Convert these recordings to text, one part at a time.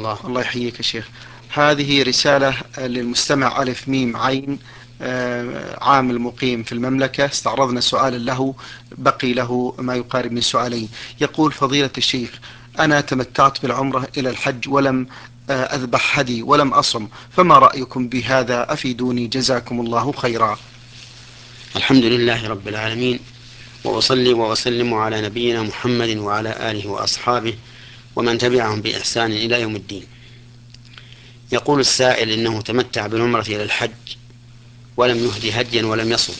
الله. الله يحييك يا شيخ. هذه رسالة للمستمع ألف ميم عين، عامل مقيم في المملكة. استعرضنا سؤالا له، بقي له ما يقارب من سؤالين. يقول: فضيلة الشيخ، أنا تمتعت بالعمرة إلى الحج ولم أذبح هدي ولم أصم، فما رأيكم بهذا؟ أفيدوني جزاكم الله خيرا. الحمد لله رب العالمين، وأصلي وأسلم على نبينا محمد وعلى آله وأصحابه ومن تبعهم بإحسان إلى يوم الدين. يقول السائل إنه تمتع بالعمرة إلى الحج ولم يهدي هديا ولم يصم،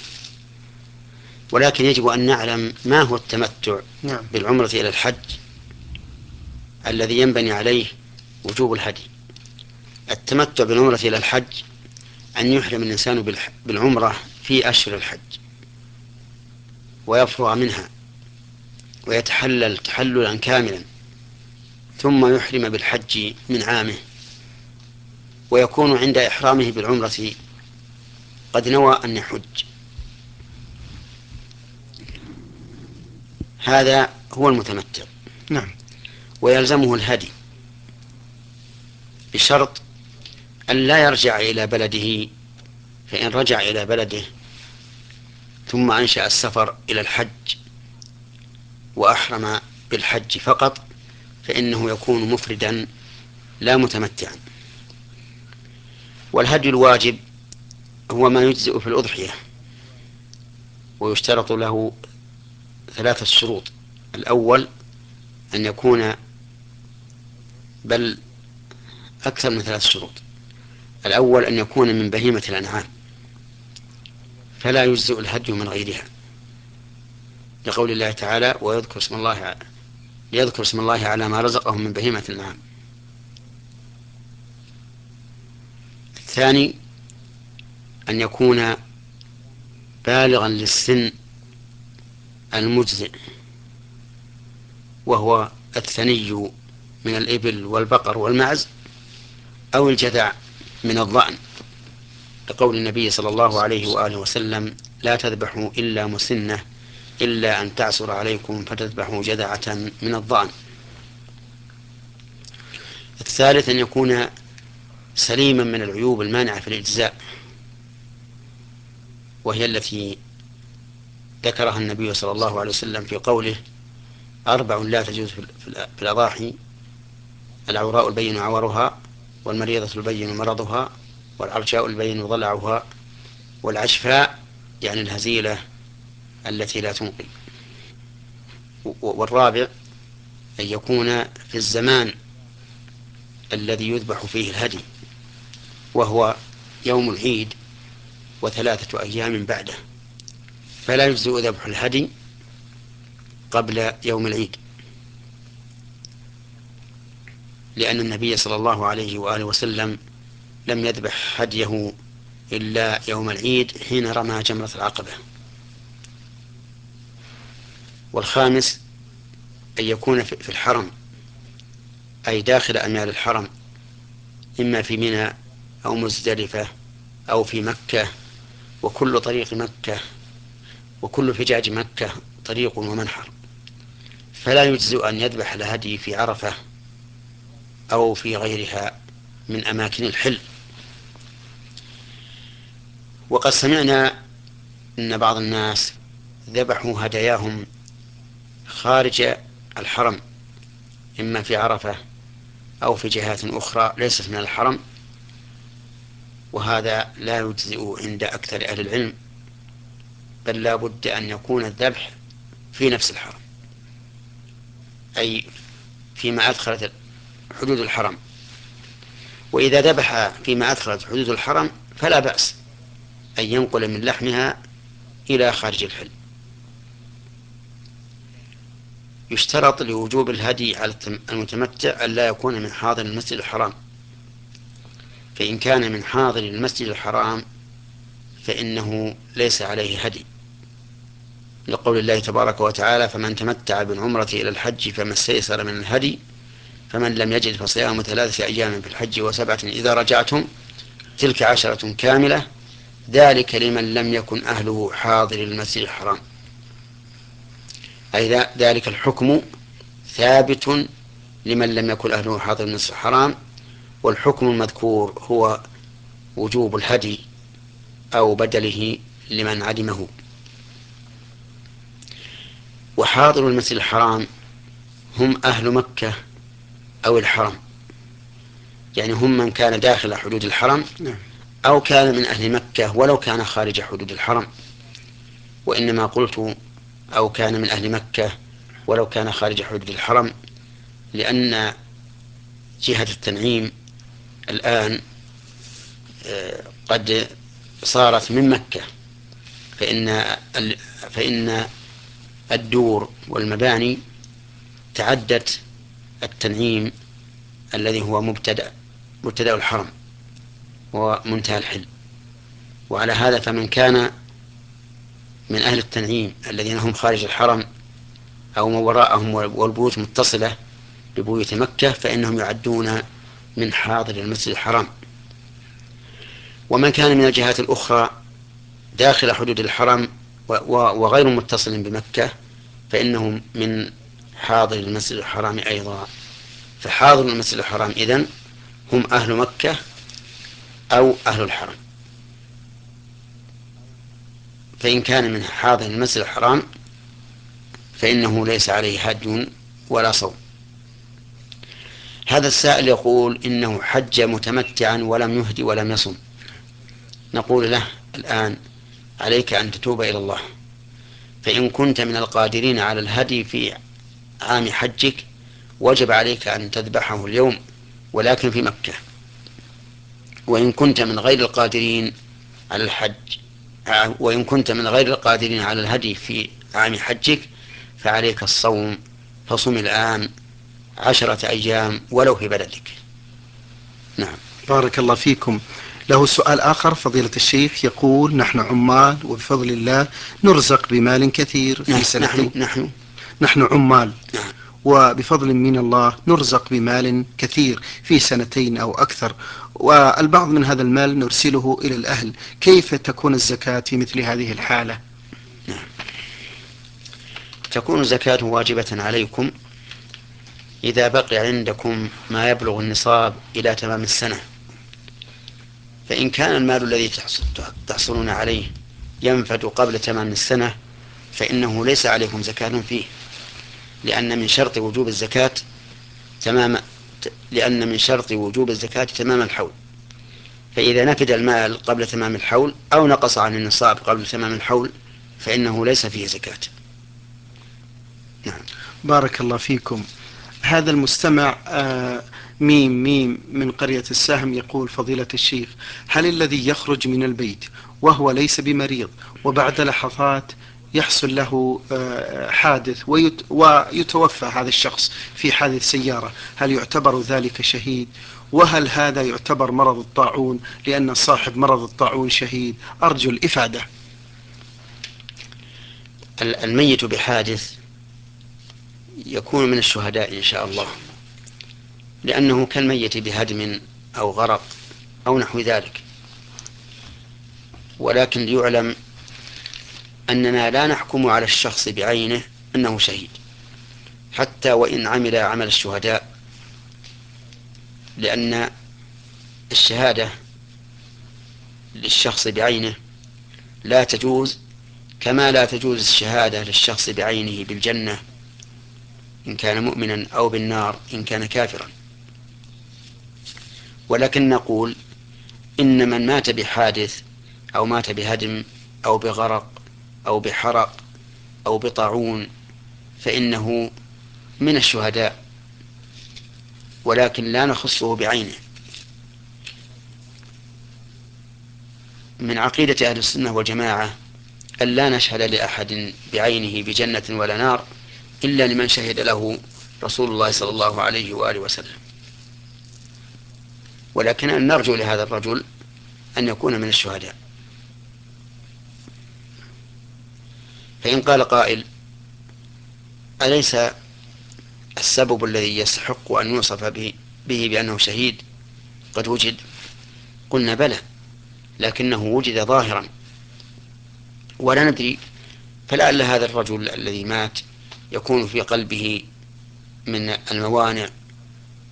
ولكن يجب أن نعلم ما هو التمتع نعم. بالعمرة إلى الحج الذي ينبني عليه وجوب الهدي. التمتع بالعمرة إلى الحج أن يحرم الإنسان بالعمرة في أشهر الحج ويفرغ منها ويتحلل تحللا كاملا، ثم يحرم بالحج من عامه، ويكون عند إحرامه بالعمرة قد نوى أن يحج. هذا هو المتمتع. نعم. ويلزمه الهدي بشرط أن لا يرجع إلى بلده، فإن رجع إلى بلده ثم أنشأ السفر إلى الحج وأحرم بالحج فقط فإنه يكون مفردا لا متمتعا. والهدي الواجب هو ما يجزئ في الأضحية، ويشترط له 3 شروط. الأول أن يكون، بل أكثر من 3 شروط. الأول أن يكون من بهيمة الأنعام، فلا يجزئ الهدي من غيرها، لقول الله تعالى: ليذكر اسم الله على ما رزقهم من بهيمة الأنعام. الثاني أن يكون بالغا للسن المجزئ، وهو الثني من الإبل والبقر والمعز، أو الجذع من الضأن، لقول النبي صلى الله عليه وآله وسلم: لا تذبحوا إلا مسنة إلا أن تعسر عليكم فتذبحوا جذعة من الضأن. الثالث أن يكون سليما من العيوب المانعة في الإجزاء، وهي التي ذكرها النبي صلى الله عليه وسلم في قوله: 4 لا تجوز في الأضاحي: العوراء البين عورها، والمريضة البين مرضها، والعرجاء البين ضلعها، والعشفاء يعني الهزيلة التي لا تنقي. والرابع أن يكون في الزمان الذي يذبح فيه الهدي، وهو يوم العيد و3 أيام بعده، فلا يجزئ ذبح الهدي قبل يوم العيد، لأن النبي صلى الله عليه وآله وسلم لم يذبح هديه إلا يوم العيد حين رمى جمرة العقبة. والخامس أن يكون في الحرم، أي داخل أميال الحرم، إما في منى أو مزدلفة أو في مكة، وكل طريق مكة وكل فجاج مكة طريق ومنحر، فلا يجزئ أن يذبح الهدي في عرفة أو في غيرها من أماكن الحل. وقد سمعنا أن بعض الناس ذبحوا هداياهم خارج الحرم، إما في عرفة أو في جهات أخرى ليست من الحرم، وهذا لا يجزئ عند أكثر أهل العلم، بل لا بد أن يكون الذبح في نفس الحرم، أي فيما أدخلت حدود الحرم. وإذا ذبح فيما أدخلت حدود الحرم فلا بأس أن ينقل من لحمها إلى خارج الحل. يشترط لوجوب الهدي على المتمتع أن لا يكون من حاضر المسجد الحرام، فإن كان من حاضر المسجد الحرام فإنه ليس عليه هدي، لقول الله تبارك وتعالى: فمن تمتع بالعمرة إلى الحج فما استيسر من الهدي، فمن لم يجد فصيام 3 أيام في الحج و7 إذا رجعتم تلك 10 كاملة، ذلك لمن لم يكن أهله حاضر المسجد الحرام. أي ذلك الحكم ثابت لمن لم يكن أهله حاضر المسجد الحرام، والحكم المذكور هو وجوب الهدي أو بدله لمن عدمه. وحاضر المسجد الحرام هم أهل مكة أو الحرم، يعني هم من كان داخل حدود الحرم أو كان من أهل مكة ولو كان خارج حدود الحرم. وإنما قلت أو كان من أهل مكة ولو كان خارج حدود الحرم لأن جهة التنعيم الآن قد صارت من مكة، فإن الدور والمباني تعدت التنعيم الذي هو مبتدأ الحرم ومنتهى الحل. وعلى هذا فمن كان من أهل التنعيم الذين هم خارج الحرم أو ما وراءهم والبيوت متصلة ببيوت مكة فإنهم يعدون من حاضر المسجد الحرام. ومن كان من الجهات الأخرى داخل حدود الحرم وغير متصل بمكة فإنهم من حاضر المسجد الحرام أيضا. فحاضر المسجد الحرام إذن هم أهل مكة أو أهل الحرم. فإن كان من حاضر المسجد الحرام فإنه ليس عليه هدي ولا صوم. هذا السائل يقول إنه حج متمتعا ولم يهدي ولم يصم. نقول له الآن عليك أن تتوب إلى الله، فإن كنت من القادرين على الهدي في عام حجك وجب عليك أن تذبحه اليوم ولكن في مكة. وإن كنت من غير القادرين على الحج وإن كنت من غير القادرين على الهدي في عام حجك فعليك الصوم، فصم الآن 10 أيام ولو في بلدك. نعم. بارك الله فيكم. له سؤال آخر فضيلة الشيخ، يقول: نحن عمال وبفضل الله نرزق بمال كثير في سنتين. نحن عمال نعم. وبفضل من الله نرزق بمال كثير في سنتين أو أكثر، والبعض من هذا المال نرسله إلى الأهل، كيف تكون الزكاة في مثل هذه الحالة؟ نعم. تكون الزكاة واجبة عليكم إذا بقي عندكم ما يبلغ النصاب إلى تمام السنة. فإن كان المال الذي تحصلون عليه ينفد قبل تمام السنة فإنه ليس عليكم زكاة فيه، لأن من شرط وجوب الزكاة تمام الحول. فإذا نفد المال قبل تمام الحول أو نقص عن النصاب قبل تمام الحول فإنه ليس فيه زكاة. نعم. بارك الله فيكم. هذا المستمع ميم ميم من قرية السهم يقول: فضيلة الشيخ، هل الذي يخرج من البيت وهو ليس بمريض وبعد لحظات يحصل له حادث ويتوفى هذا الشخص في حادث سيارة، هل يعتبر ذلك شهيد؟ وهل هذا يعتبر مرض الطاعون لأن صاحب مرض الطاعون شهيد؟ أرجو الإفادة. الميت بحادث يكون من الشهداء إن شاء الله، لأنه كالميت بهدم أو غرق أو نحو ذلك. ولكن ليعلم أننا لا نحكم على الشخص بعينه أنه شهيد حتى وإن عمل عمل الشهداء، لأن الشهادة للشخص بعينه لا تجوز، كما لا تجوز الشهادة للشخص بعينه بالجنة إن كان مؤمنا أو بالنار إن كان كافرا. ولكن نقول إن من مات بحادث أو مات بهدم أو بغرق أو بحرق أو بطاعون فإنه من الشهداء، ولكن لا نخصه بعينه. من عقيدة أهل السنة والجماعة أن لا نشهد لأحد بعينه بجنة ولا نار إلا لمن شهد له رسول الله صلى الله عليه وآله وسلم. ولكن نرجو لهذا الرجل أن يكون من الشهداء. فإن قال قائل: أليس السبب الذي يستحق أن يوصف به بأنه شهيد قد وجد؟ قلنا بلى، لكنه وجد ظاهرا ولا ندري، فلعل هذا الرجل الذي مات يكون في قلبه من الموانع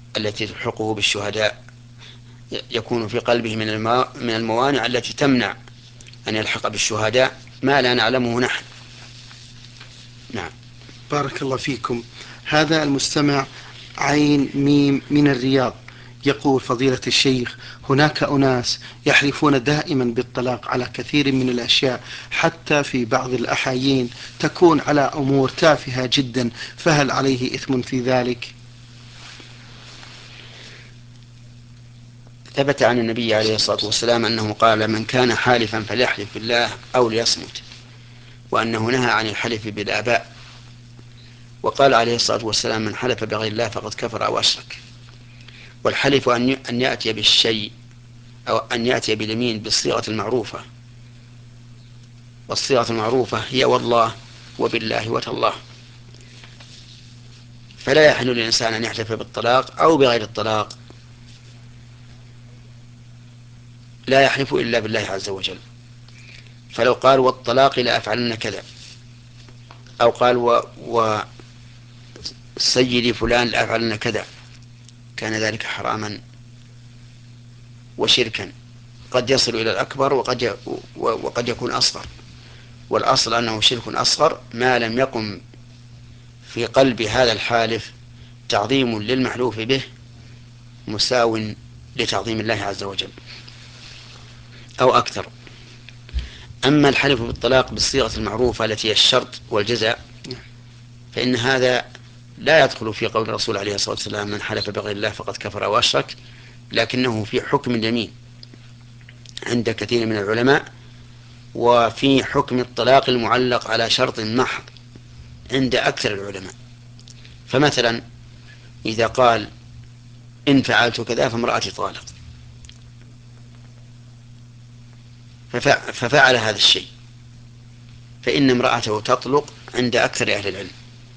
التي تلحقه بالشهداء يكون في قلبه من الموانع التي تمنع أن يلحق بالشهداء ما لا نعلمه نحن. نعم. بارك الله فيكم. هذا المستمع عين ميم من الرياض يقول: فضيلة الشيخ، هناك أناس يحلفون دائما بالطلاق على كثير من الأشياء، حتى في بعض الأحايين تكون على أمور تافهة جدا، فهل عليه إثم في ذلك؟ ثبت عن النبي عليه الصلاة والسلام أنه قال: من كان حالفا فليحلف بالله أو ليصمت، وأنه نهى عن الحلف بالآباء، وقال عليه الصلاة والسلام: من حلف بغير الله فقد كفر أو أشرك. والحلف أن يأتي بالشيء أو أن يأتي باليمين بالصيغة المعروفة، والصيغة المعروفة هي والله وبالله وتالله. فلا يحل للإنسان أن يحلف بالطلاق أو بغير الطلاق، لا يحلف إلا بالله عز وجل. فلو قال: والطلاق لا أفعلن كذا، أو قال: وسيدي فلان لا أفعلن كذا، كان ذلك حراما وشركا قد يصل إلى الأكبر وقد يكون أصغر. والأصل أنه شرك أصغر ما لم يقم في قلب هذا الحالف تعظيم للمحلوف به مساو لتعظيم الله عز وجل أو أكثر. أما الحلف بالطلاق بالصيغة المعروفة التي هي الشرط والجزاء، فإن هذا لا يدخل في قول الرسول عليه الصلاة والسلام: من حلف بغير الله فقد كفر أو أشرك، لكنه في حكم اليمين عند كثير من العلماء، وفي حكم الطلاق المعلق على شرط محض عند أكثر العلماء. فمثلا إذا قال: إن فعلت كذا فامرأتي طالق، ففعل هذا الشيء، فإن امرأته تطلق عند أكثر أهل العلم.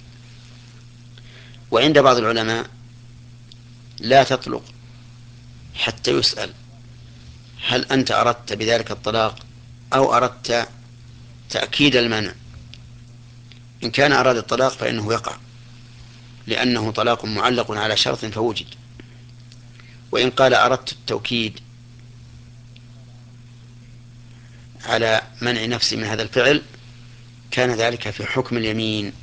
وعند بعض العلماء لا تطلق حتى يسأل: هل أنت أردت بذلك الطلاق أو أردت تأكيد المنع؟ إن كان أراد الطلاق فإنه يقع، لأنه طلاق معلق على شرط فوجد. وإن قال: أردت التوكيد على منع نفسي من هذا الفعل، كان ذلك في حكم اليمين.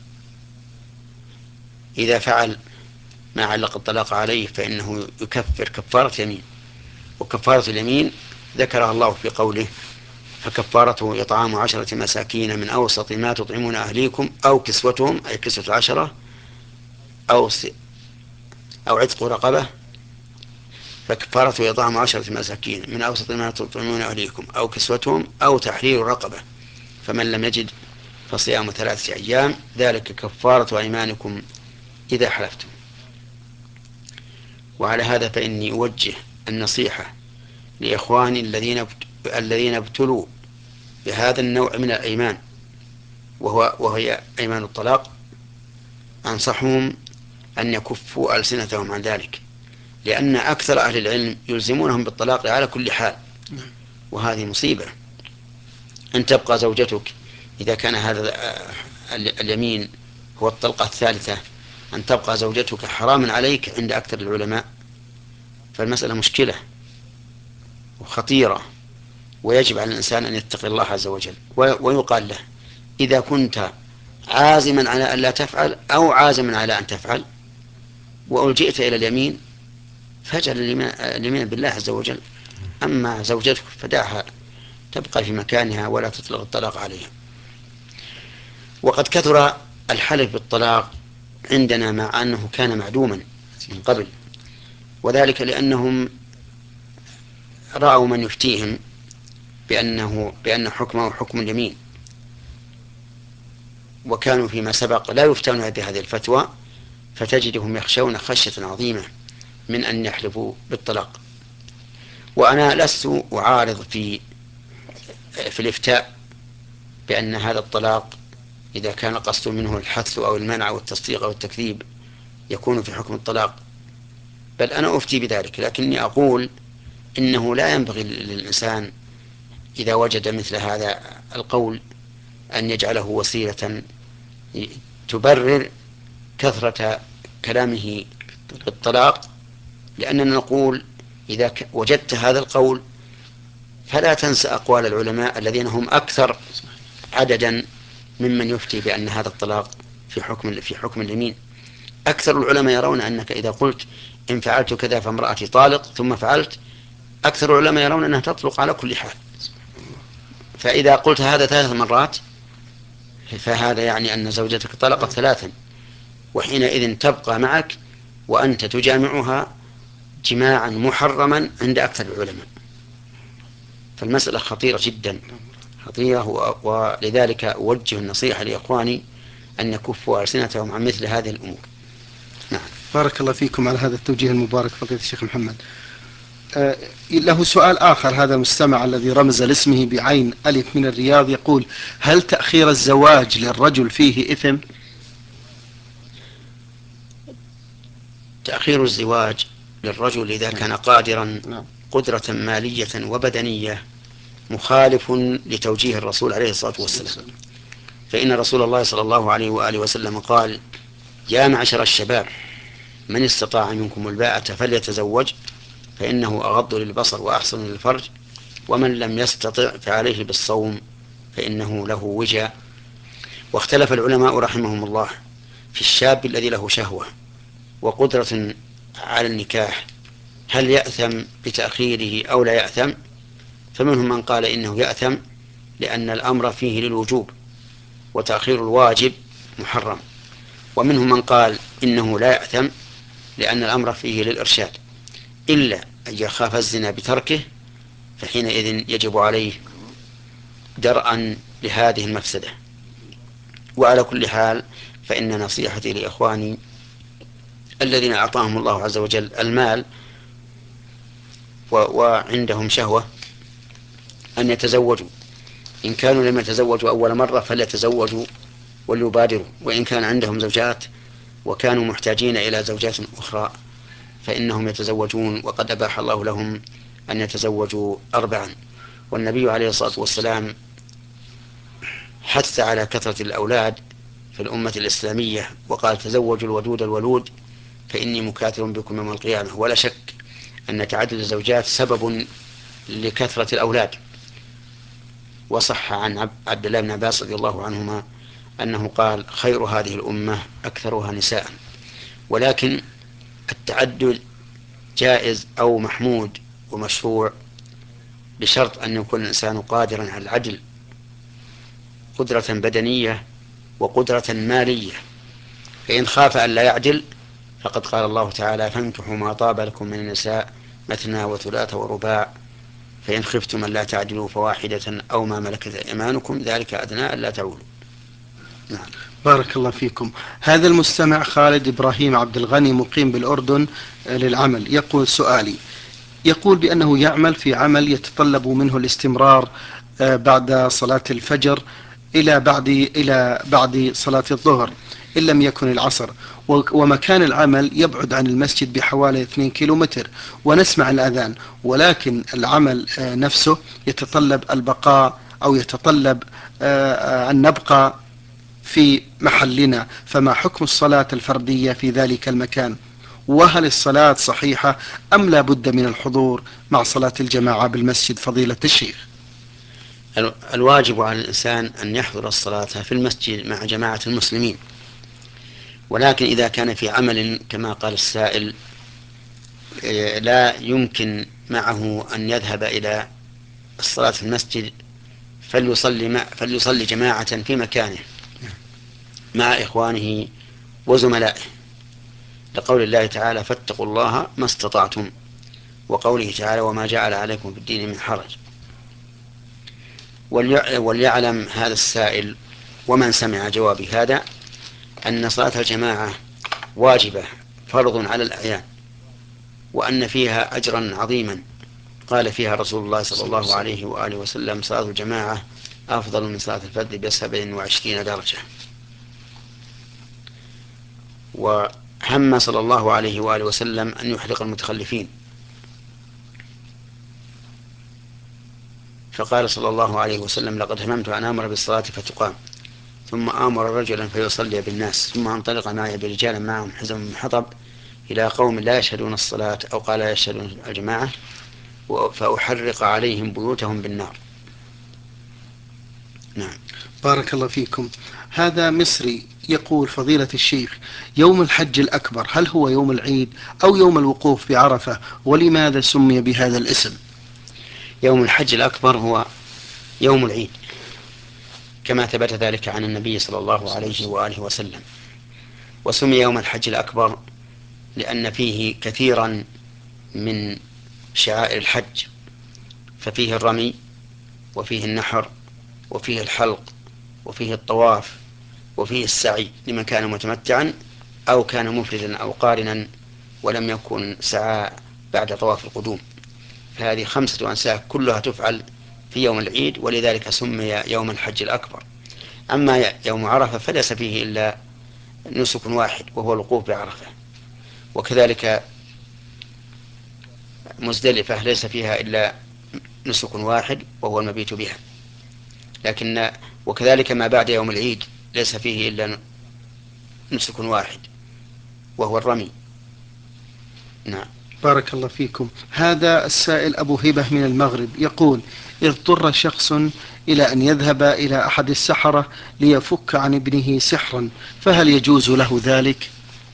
إذا فعل ما علق الطلاق عليه فإنه يكفر كفارة يمين. وكفارة اليمين ذكرها الله في قوله: فكفارته إطعام 10 مساكين من أوسط ما تطعمون أهليكم أو كسوتهم، أي كسوة 10، أو عتق رقبة. فكفارته إطعام 10 مساكين من أوسط ما تطعمون أهليكم أو كسوتهم أو تحرير رقبة، فمن لم يجد فصيام 3 أيام، ذلك كفارة أيمانكم إذا حلفتم. وعلى هذا فإني أوجه النصيحة لإخواني الذين ابتلوا بهذا النوع من الأيمان، وهي أيمان الطلاق، أنصحهم أن يكفوا ألسنتهم عن ذلك، لأن أكثر أهل العلم يلزمونهم بالطلاق على كل حال، وهذه مصيبة. أن تبقى زوجتك، إذا كان هذا اليمين هو الطلقة الثالثة، أن تبقى زوجتك حراما عليك عند أكثر العلماء، فالمسألة مشكلة وخطيرة، ويجب على الإنسان أن يتقي الله عز وجل. ويقال له: إذا كنت عازما على أن لا تفعل أو عازما على أن تفعل وألجئت إلى اليمين، فاجعل اليمين بالله عز وجل. أما زوجتك فدعها تبقى في مكانها ولا تطلق الطلاق عليها. وقد كثر الحلف بالطلاق عندنا مع أنه كان معدوما من قبل، وذلك لأنهم رأوا من يفتيهم بأن حكمه حكم اليمين، وكانوا فيما سبق لا يفتون بهذه الفتوى، فتجدهم يخشون خشية عظيمة من أن يحلفوا بالطلاق. وأنا لست أعارض في الإفتاء بأن هذا الطلاق إذا كان قصد منه الحث أو المنع أو التصديق أو التكذيب يكون في حكم الطلاق، بل أنا أفتي بذلك، لكني أقول إنه لا ينبغي للإنسان إذا وجد مثل هذا القول أن يجعله وسيلة تبرر كثرة كلامه بالطلاق، لأننا نقول إذا وجدت هذا القول فلا تنسى أقوال العلماء الذين هم أكثر عددا ممن يفتي بأن هذا الطلاق في حكم اليمين. أكثر العلماء يرون أنك إذا قلت إن فعلت كذا فامرأتي طالق ثم فعلت، أكثر العلماء يرون أنها تطلق على كل حال. فإذا قلت هذا 3 مرات فهذا يعني أن زوجتك طلقت 3، وحينئذ تبقى معك وأنت تجامعها جماعا محرما عند أكثر العلماء. فالمسألة خطيرة جدا، خطيرة، ولذلك أوجه النصيحة لإخواني أن يكفوا ألسنتهم عن مثل هذه الأمور. نعم. بارك الله فيكم على هذا التوجيه المبارك فضيلة الشيخ محمد. له سؤال آخر، هذا المستمع الذي رمز لاسمه بعين ألف من الرياض يقول: هل تأخير الزواج للرجل فيه إثم؟ تأخير الزواج للرجل إذا كان قادرا قدرة مالية وبدنية مخالف لتوجيه الرسول عليه الصلاة والسلام، فإن رسول الله صلى الله عليه وآله وسلم قال: يا معشر الشباب من استطاع منكم الباءة فليتزوج فإنه أغض للبصر وأحسن للفرج، ومن لم يستطع فعليه بالصوم فإنه له وجاء. واختلف العلماء رحمهم الله في الشاب الذي له شهوة وقدرة على النكاح هل يأثم بتأخيره أو لا يأثم، فمنهم من قال إنه يأثم لأن الأمر فيه للوجوب وتأخير الواجب محرم، ومنهم من قال إنه لا يأثم لأن الأمر فيه للإرشاد، إلا أن يخاف الزنا بتركه فحينئذ يجب عليه درءا لهذه المفسدة. وعلى كل حال فإن نصيحتي لإخواني الذين أعطاهم الله عز وجل المال وعندهم شهوة أن يتزوجوا، إن كانوا لم يتزوجوا أول مرة فليتزوجوا وليبادروا، وإن كان عندهم زوجات وكانوا محتاجين إلى زوجات أخرى فإنهم يتزوجون، وقد أباح الله لهم أن يتزوجوا 4. والنبي عليه الصلاة والسلام حث على كثرة الأولاد في الأمة الإسلامية وقال: تزوجوا الودود الولود فإني مكاثر بكم يوم القيامة. ولا شك أن تعدد الزوجات سبب لكثرة الأولاد. وصح عن عبد الله بن عباس رضي الله عنهما أنه قال: خير هذه الأمة أكثرها نساء. ولكن التعدد جائز أو محمود ومشروع بشرط أن يكون الإنسان قادرا على العدل، قدرة بدنية وقدرة مالية، فإن خاف أن لا يعدل فقد قال الله تعالى: فانكحوا ما طاب لكم من النساء مثنى وثلاث ورباع فإن خفتم أن لا تعدلوا فواحدة أو ما ملكت أيمانكم ذلك أدنى ألا تعولوا. نعم. بارك الله فيكم. هذا المستمع خالد إبراهيم عبد الغني مقيم بالأردن للعمل يقول: سؤالي، يقول بأنه يعمل في عمل يتطلب منه الاستمرار بعد صلاة الفجر إلى بعد صلاة الظهر إن لم يكن العصر، ومكان العمل يبعد عن المسجد بحوالي 2 كيلومتر، ونسمع الأذان، ولكن العمل نفسه يتطلب البقاء أو يتطلب أن نبقى في محلنا، فما حكم الصلاة الفردية في ذلك المكان؟ وهل الصلاة صحيحة أم لا بد من الحضور مع صلاة الجماعة بالمسجد فضيلة الشيخ؟ الواجب على الإنسان أن يحضر الصلاة في المسجد مع جماعة المسلمين، ولكن إذا كان في عمل كما قال السائل لا يمكن معه أن يذهب إلى الصلاة في المسجد فليصلي جماعة في مكانه مع إخوانه وزملائه، لقول الله تعالى: فاتقوا الله ما استطعتم، وقوله تعالى: وما جعل عليكم في الدين من حرج. وليعلم هذا السائل ومن سمع جوابي هذا أن صلاة الجماعة واجبة فرض على الأعيان، وأن فيها أجرا عظيما قال فيها رسول الله صلى الله عليه وآله وسلم: صلاة الجماعة أفضل من صلاة الفرد ب27 درجة. وهم صلى الله عليه وآله وسلم أن يحرق المتخلفين، فقال صلى الله عليه وسلم: لقد هممت أن آمر بالصلاة فتقام، ثم آمر رجلا فيصلي بالناس، ثم انطلق معي برجال معهم حزم من حطب إلى قوم لا يشهدون الصلاة أو قال لا يشهدون الجماعة فأحرق عليهم بيوتهم بالنار. نعم. بارك الله فيكم. هذا مصري يقول: فضيلة الشيخ، يوم الحج الأكبر هل هو يوم العيد أو يوم الوقوف بعرفة؟ ولماذا سمي بهذا الاسم؟ يوم الحج الأكبر هو يوم العيد، كما ثبت ذلك عن النبي صلى الله عليه وآله وسلم. وسمي يوم الحج الأكبر لأن فيه كثيرا من شعائر الحج، ففيه الرمي، وفيه النحر، وفيه الحلق، وفيه الطواف، وفيه السعي لمن كان متمتعا أو كان مفردا أو قارنا ولم يكن سعى بعد طواف القدوم. فهذه 5 أنساك كلها تفعل في يوم العيد، ولذلك سمي يوم الحج الأكبر. أما يوم عرفة فليس فيه إلا نسك واحد وهو الوقوف بعرفة، وكذلك مزدلفة ليس فيها إلا نسك واحد وهو المبيت بها، وكذلك ما بعد يوم العيد ليس فيه إلا نسك واحد وهو الرمي. نعم. بارك الله فيكم. هذا السائل أبو هبة من المغرب يقول: اضطر شخص إلى أن يذهب إلى أحد السحرة ليفك عن ابنه سحرا، فهل يجوز له ذلك؟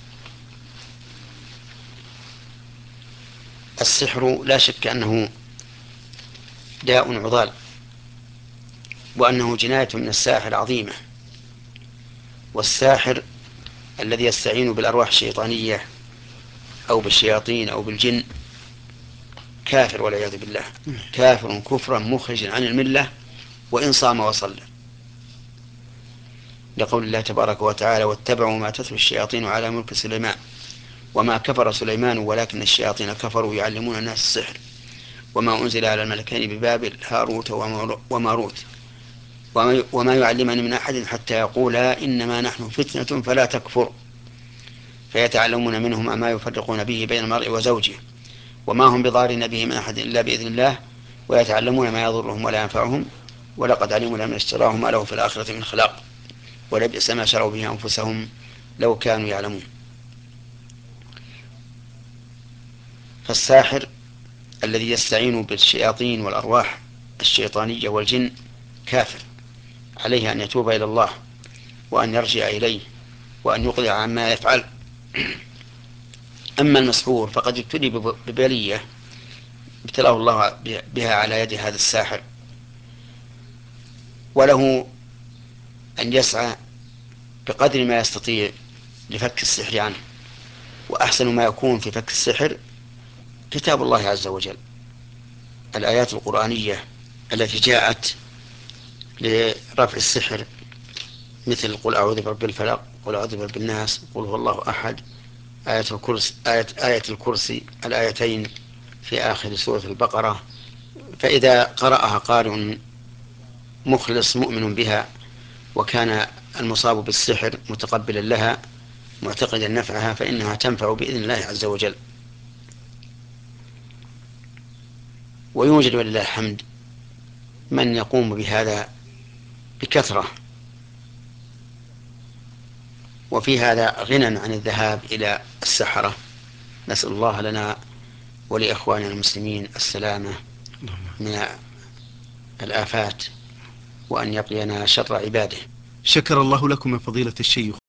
السحر لا شك أنه داء عضال، وأنه جناية من الساحر عظيمة. والساحر الذي يستعين بالأرواح الشيطانية أو بالشياطين أو بالجن كافر والعياذ بالله، كافر كفرا مخرجا عن الملة وإن صام وصلى، لقول الله تبارك وتعالى: واتبعوا ما تتلو الشياطين على ملك سليمان وما كفر سليمان ولكن الشياطين كفروا يعلمون الناس السحر وما أنزل على الملكين ببابل هاروت وماروت وما يعلمان من أحد حتى يقولا إنما نحن فتنة فلا تكفر، فيتعلمون منهما ما يفرقون به بين المرء وزوجه وما هم بضارين به من أحد إلا بإذن الله ويتعلمون ما يضرهم ولا ينفعهم ولقد علموا لمن اشتراه ما له في الآخرة من خلاق ولبئس ما شروا به أنفسهم لو كانوا يعلمون. فالساحر الذي يستعين بالشياطين والأرواح الشيطانية والجن كافر، عليه أن يتوب إلى الله وأن يرجع إليه وأن يقلع عما يفعل. أما المسحور فقد ابتلي ببلية ابتلاه الله بها على يد هذا الساحر، وله أن يسعى بقدر ما يستطيع لفك السحر عنه. وأحسن ما يكون في فك السحر كتاب الله عز وجل، الآيات القرآنية التي جاءت لرفع السحر، مثل قل أعوذ برب الفلق، قل أعوذ برب الناس، قل هو الله أحد، آية الكرسي، الآيتين في آخر سورة البقرة. فإذا قرأها قارئ مخلص مؤمن بها وكان المصاب بالسحر متقبلا لها معتقدا نفعها فإنها تنفع بإذن الله عز وجل. ويوجد ولله الحمد من يقوم بهذا بكثرة، وفي هذا غنى عن الذهاب إلى السحرة. نسأل الله لنا ولإخواننا المسلمين السلامة من الآفات وأن يقينا شر عباده. شكر الله لكم يا فضيلة الشيخ.